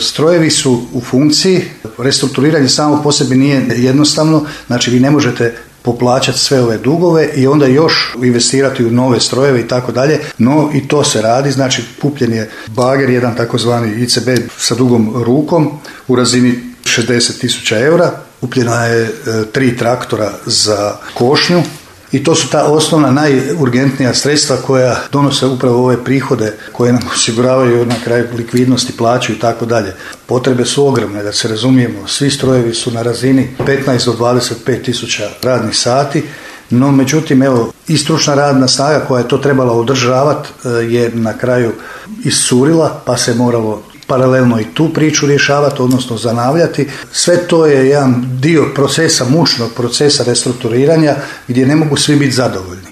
Strojevi su u funkciji, restrukturiranje samo po sebi nije jednostavno, znači vi ne možete poplaćati sve ove dugove i onda još investirati u nove strojeve i tako dalje, no i to se radi, znači kupljen je bager, jedan takozvani ICB sa dugom rukom u razini 60.000 eura, kupljena je 3 traktora za košnju i to su ta osnovna najurgentnija sredstva koja donose upravo ove prihode koje nam osiguravaju na kraju likvidnosti, plaću i tako dalje. Potrebe su ogromne, da se razumijemo, svi strojevi su na razini 15 do 25.000 radnih sati, no međutim evo i stručna radna snaga koja je to trebala održavati je na kraju iscurila pa se moralo paralelno i tu priču rješavati, odnosno zanavljati. Sve to je jedan dio procesa, mučnog procesa restrukturiranja gdje ne mogu svi biti zadovoljni.